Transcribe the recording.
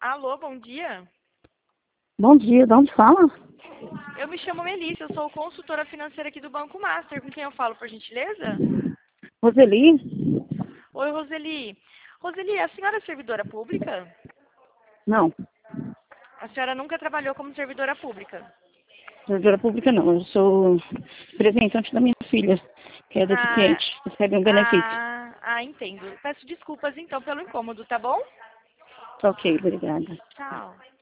Alô, bom dia. Bom dia, de onde fala? Eu me chamo Melissa, eu sou consultora financeira aqui do Banco Master. Com quem eu falo, por gentileza? Roseli? Oi, Roseli. Roseli, a senhora é servidora pública? Não, A senhora nunca trabalhou como servidora pública? servidora pública não, eu sou representante da minha filha, que é Ah, deficiente, recebe um benefício. entendo. Peço desculpas então pelo incômodo, tá bom? Ok, obrigada. Tchau.